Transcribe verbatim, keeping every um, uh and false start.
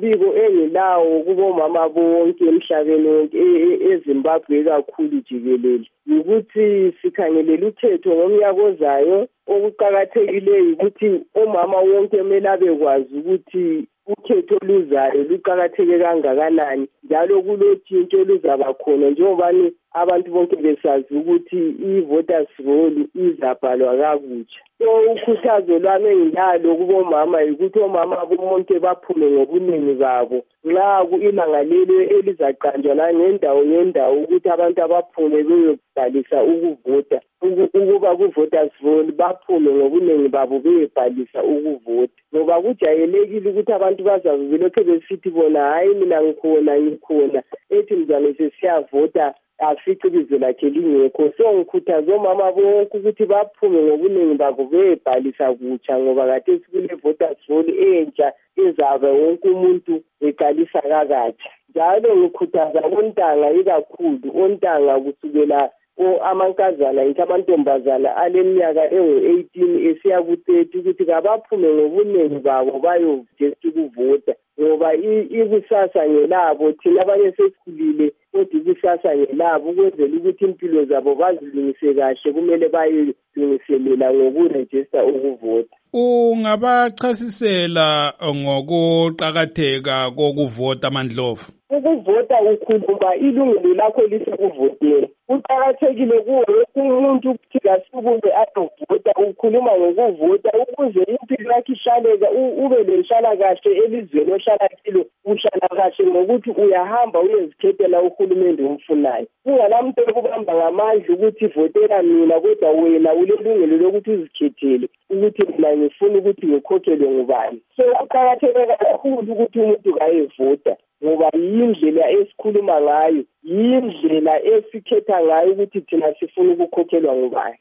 umbiko engilawo kubomama bonke emhlabeni wonke eZimbabwe kakhulu jikelele ukuthi sikhangelela uthetho ngomnyaka ozayo. Okuqakathekileyo ukuthi omama wonke kumele abekwazi ukuthi ukhetho luzayo luqakatheke kangakanani njalo kulotshintsho oluzaba khona njengobani abantu bonke besazi ukuthi i-voters roll izabhalwa kakutsha. So ukhuthazo lwami engilalo kubomama ukuthi omama bonke baphume ngobuningi babo nxa ilanga lelo elizaqanjwa la ngendawo ngendawo ukuthi abantu abaphume beyobhalisa ukuvota ukuba ku-voters roll baphume ngobuningi babo beyobhalisa ukuvota ngoba kujayelekile ukuthi abantu bazabe belokhe besithi bona hayi mina ngikhona ngikhona ethi mzane sesiyavota afice ibizo lakhe lingekho. So ngikhuthaza omama bonke ukuthi baphume ngobuningi babo beyobhalisa kutsha ngoba kade sikule voters roll entsha ezabe wonke umuntu eqalisa kakatsha. Njalo ngikhuthaza ontanga ikakhulu ontanga kusukela amankazana inke amantombazana aleminyaka engu-eighteen esiya ku-thirty ukuthi kabaphume ngobuningi babo bayovesta ukuvota ngoba ikusasa ngelabo thina abanye sesikhulile kodwa ikusasa ngelabo ukwenzela ukuthi impilo zabo bazilungise kahle kumele bayilungiselela ngokurejista ukuvota. Ungabachasisela ngokuqakatheka kokuvota Mandlovu? Ukuvota ukhuluma ilungelo lakho lisekuvoteni. Kuqakathekile kuwo wonke umuntu ukuthi kasukube ayovota. Ukhuluma ngokuvota ukuze impilo yakhe ihlaleke ube lenhlalakahle elizweni ohlala kilo uhlala kahle ngokuthi uyahamba uyezikhethela uhulumende omfunayo. Ungalamuntu okubamba ngamandla ukuthi votela mina kodwa wena ulelungelo lokuthi uzikhethele ukuthi mina ngifuna ukuthi ngikhokhelwe ngubani. So kuqakatheke kakhulu ukuthi umuntu kayevota ngoba yindlela esikhuluma ngayo, yindlela esikhetha ngayo ukuthi thina sifuna ukukhokhelwa ngubani.